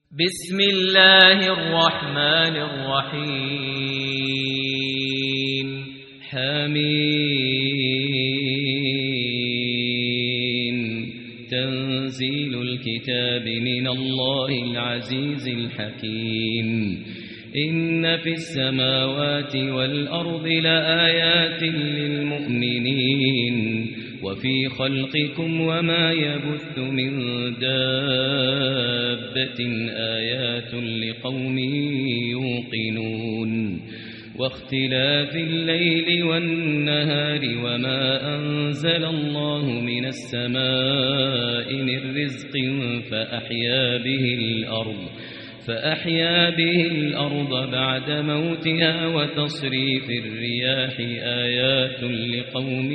بسم الله الرحمن الرحيم حميم تنزيل الكتاب من الله العزيز الحكيم إن في السماوات والأرض لآيات للمؤمنين وفي خلقكم وما يبث من دابة آيات لقوم يوقنون واختلاف الليل والنهار وما أنزل الله من السماء من رزق فأحيا به الأرض بعد موتها وتصريف الرياح آيات لقوم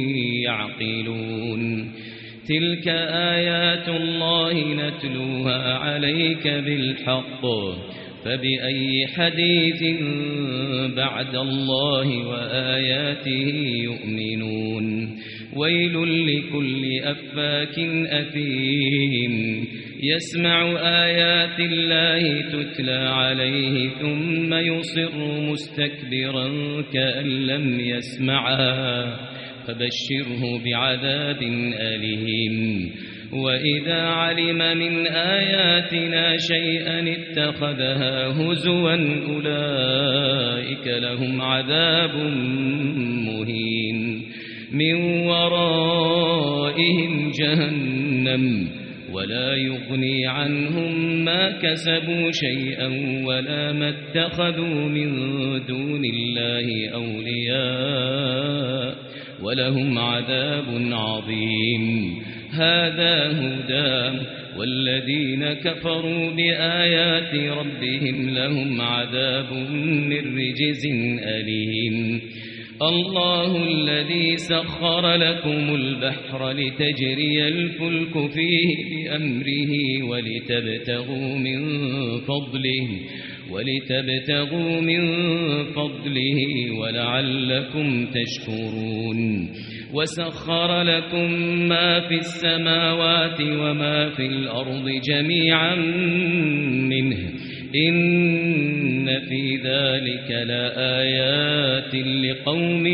يعقلون تلك آيات الله نتلوها عليك بالحق فبأي حديث بعد الله وآياته يؤمنون ويل لكل أفاك أثيم يسمع آيات الله تتلى عليه ثم يصر مستكبرا كأن لم يسمعها فبشره بعذاب أليم وإذا علم من آياتنا شيئا اتخذها هزوا أولئك لهم عذاب مهين من ورائهم جهنم ولا يغني عنهم ما كسبوا شيئا ولا ما اتخذوا من دون الله أولياء ولهم عذاب عظيم هذا هدى والذين كفروا بآيات ربهم لهم عذاب من رجز أليم الله الذي سخر لكم البحر لتجري الفلك فيه بأمره ولتبتغوا من فضله ولعلكم تشكرون وسخر لكم ما في السماوات وما في الأرض جميعا منه إن في ذلك لآيات لقوم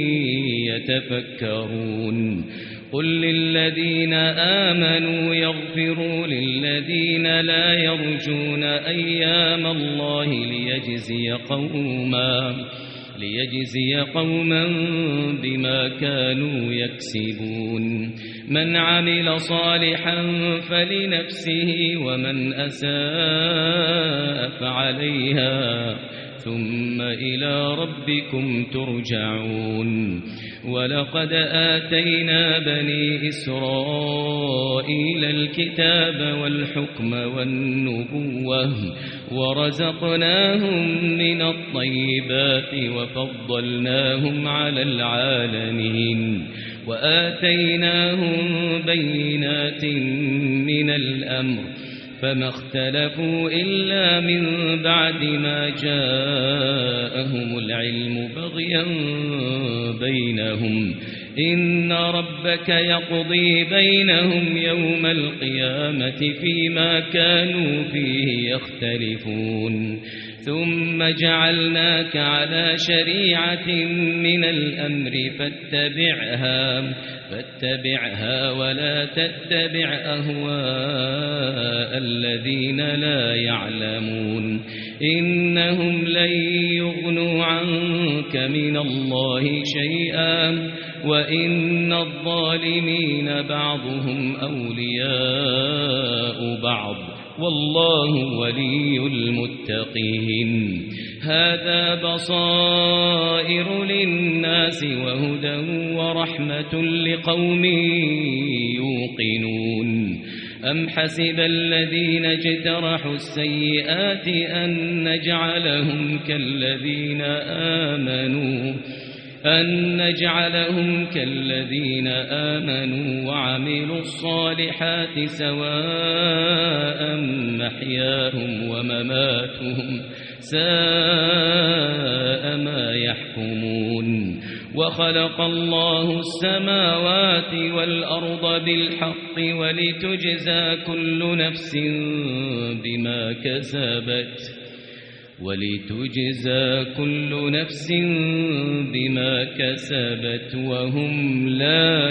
يتفكرون قل للذين آمنوا يغفروا للذين لا يرجون أيام الله ليجزي قوما بما كانوا يكسبون من عمل صالحا فلنفسه ومن أساء فعليها ثم إلى ربكم ترجعون ولقد آتينا بني إسرائيل الكتاب والحكم والنبوة ورزقناهم من الطيبات وفضلناهم على العالمين وآتيناهم بينات من الأمر فما اختلفوا إلا من بعد ما جاءهم العلم بغيا بينهم إن ربك يقضي بينهم يوم القيامة فيما كانوا فيه يختلفون ثم جعلناك على شريعة من الأمر فاتبعها ولا تتبع أهواء الذين لا يعلمون إنهم لن يغنوا عنك من الله شيئا وإن الظالمين بعضهم أولياء بعض والله ولي المتقين هذا بصائر للناس وهدى ورحمة لقوم يوقنون أم حسب الذين اجترحوا السيئات أن نجعلهم كالذين آمنوا وعملوا الصالحات سواء محياهم ومماتهم ساء ما يحكمون وخلق الله السماوات والأرض بالحق ولتجزى كل نفس بما كسبت وهم لا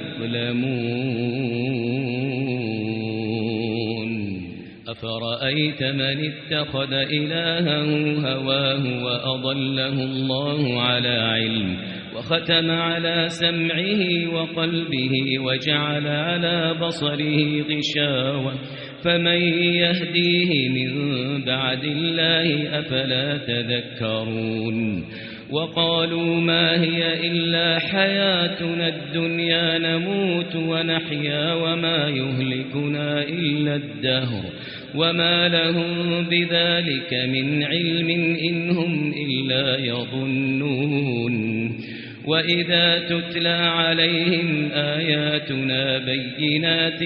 يظلمون أفرأيت من اتخذ إلهه هواه وأضله الله على علم وختم على سمعه وقلبه وجعل على بصره غشاوة فمن يهديه من بعد الله أفلا تذكرون وقالوا ما هي إلا حياتنا الدنيا نموت ونحيا وما يهلكنا إلا الدهر وما لهم بذلك من علم إن هم إلا يظنون وإذا تتلى عليهم آياتنا بينات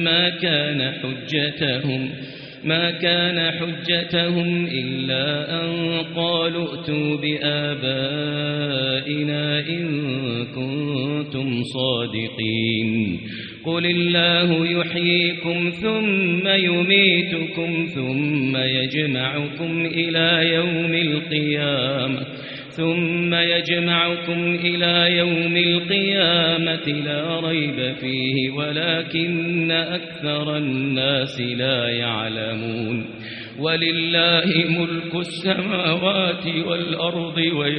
ما كان حجتهم إلا أن قالوا ائتوا بآبائنا إن كنتم صادقين قل الله يحييكم ثم يميتكم ثم يجمعكم إلى يوم القيامة لا ريب فيه ولكن أكثر الناس لا يعلمون ولله ملك السماوات والأرض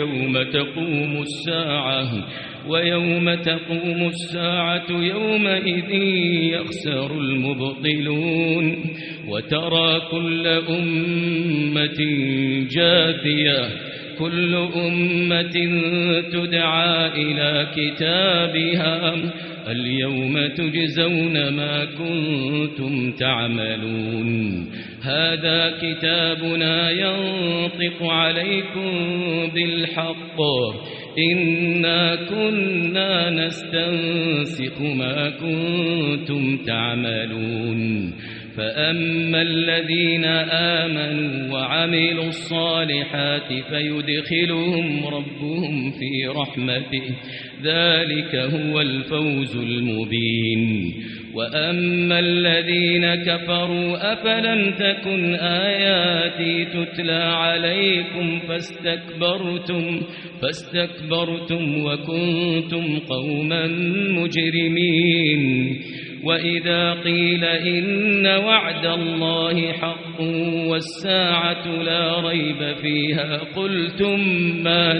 ويوم تقوم الساعة يومئذ يخسر المبطلون وترى كل أمة جاثية كل أمة تدعى إلى كتابها اليوم تجزون ما كنتم تعملون هذا كتابنا ينطق عليكم بالحق إنا كنا نستنسخ ما كنتم تعملون فأما الذين آمنوا وعملوا الصالحات فيدخلهم ربهم في رحمته ذلك هو الفوز المبين وأما الذين كفروا أفلم تكن آياتي تتلى عليكم فاستكبرتم وكنتم قوما مجرمين وإذا قيل إن وعد الله حق والساعة لا ريب فيها قلتم ما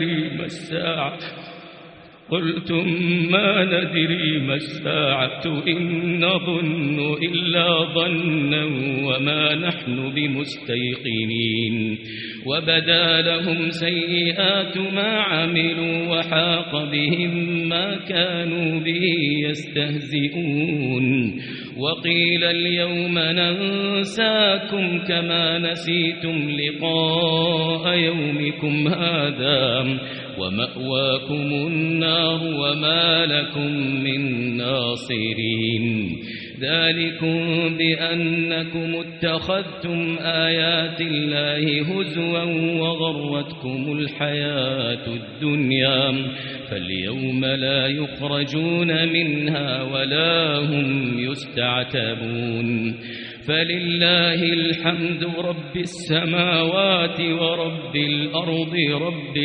ندري ما الساعة إن نظن إلا ظنا وما نحن بمستيقنين وبدا لهم سيئات ما عملوا وحاق بهم ما كانوا به يستهزئون وقيل اليوم ننساكم كما نسيتم لقاء يومكم هذا ومأواكم النار وما لكم من ناصرين ذلكم بأنكم اتخذتم آيات الله هزوا وغرتكم الحياة الدنيا فاليوم لا يخرجون منها ولا هم يستعتبون فلله الحمد رب السماوات ورب الأرض رب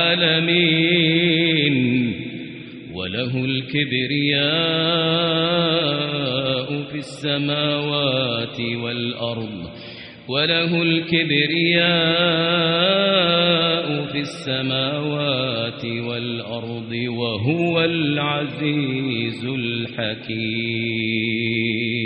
العالمين وله الكبرياء في السماوات والأرض وهو العزيز الحكيم.